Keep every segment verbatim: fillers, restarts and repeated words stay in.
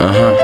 Ага.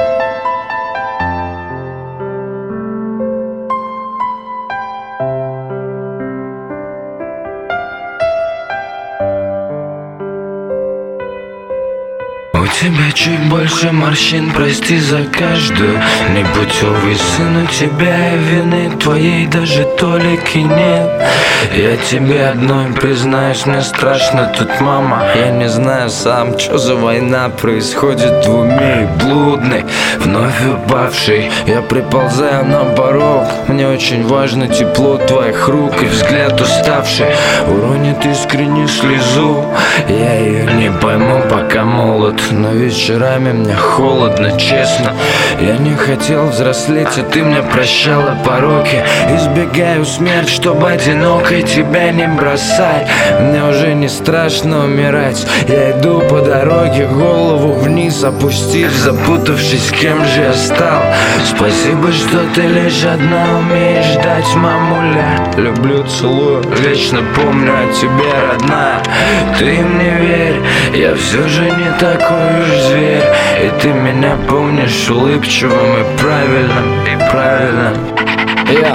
У тебя чуть больше морщин, прости за каждую. Непутевый сын, у тебя вины твоей даже толики нет. Я тебе одной признаюсь, мне страшно тут, мама. Я не знаю сам, что за война происходит в уме. Блудный, вновь упавший, я приползаю на порог. Мне очень важно тепло твоих рук и взгляд уставший уронит искренне слезу. Я ее не пойму, пока молод, но вечерами мне холодно, честно. Я не хотел взрослеть, а ты мне прощала пороки. Избегаю смерть, чтобы одинокой тебя не бросать. Мне уже не страшно умирать. Я иду по дороге, голову вниз опустив, запутавшись, кем же я стал. Спасибо, что ты лишь одна умеешь ждать, мамуля. Люблю, целую, вечно помню о тебе, родная. Ты мне верь, я все же не такой уж зверь. И ты меня помнишь улыбчивым и правильным, и правильным. Я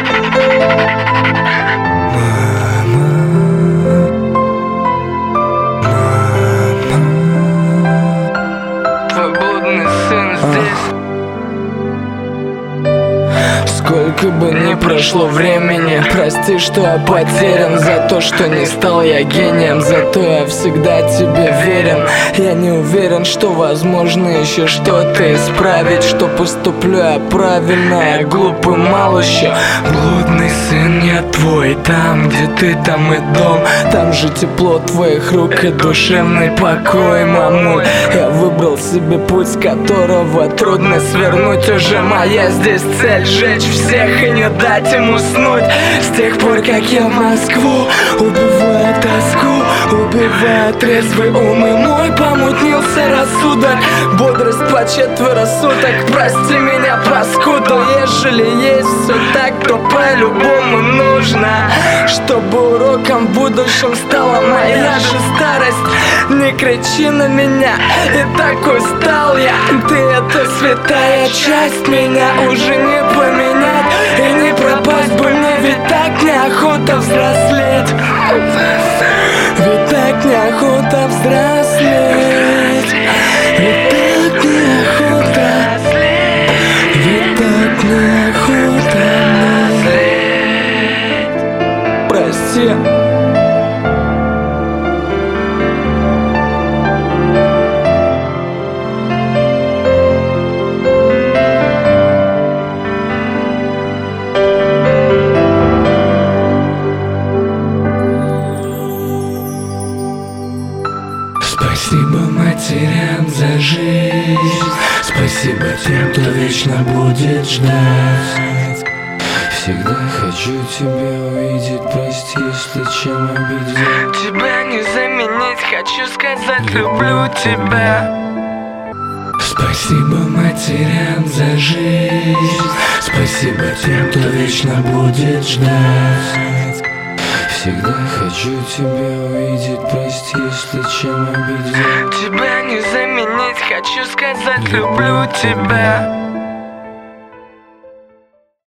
сколько бы ни прошло времени, прости, что я потерян, за то, что не стал я гением, зато я всегда тебе верен. Я не уверен, что возможно еще что-то исправить, что поступлю я правильно, я глупый мал еще. Блудный сын, я твой, там, где ты, там и дом, там же тепло твоих рук и душевный покой, мамуль. Я выбрал себе путь, с которого трудно свернуть, уже моя здесь цель — сжечь всех и не дать им уснуть. С тех пор, как я в Москву, убивая тоску, убивая трезвый ум, и мой помутнился рассудок. Бодрость по четверо суток, прости меня, паскуду. Ежели есть все так, то по-любому нужно, чтобы уроком в будущем стала моя же старость. Не кричи на меня, и так устал я. Ты — это святая часть, меня уже не поменять. И не пропасть бы мне, ведь так неохота взрослеть. Ведь так неохота взрослеть. Ведь так неохота. Ведь так неохота. Прости. Спасибо матерям за жизнь, спасибо тем, кто вечно будет ждать. Всегда хочу тебя увидеть, прости, если чем обидел. Тебя не заменить, хочу сказать, люблю тебя. Спасибо матерям за жизнь, спасибо тем, кто вечно будет ждать. Всегда хочу тебя увидеть, прости, если чем обидел. Тебя не заменить, хочу сказать, люблю тебя.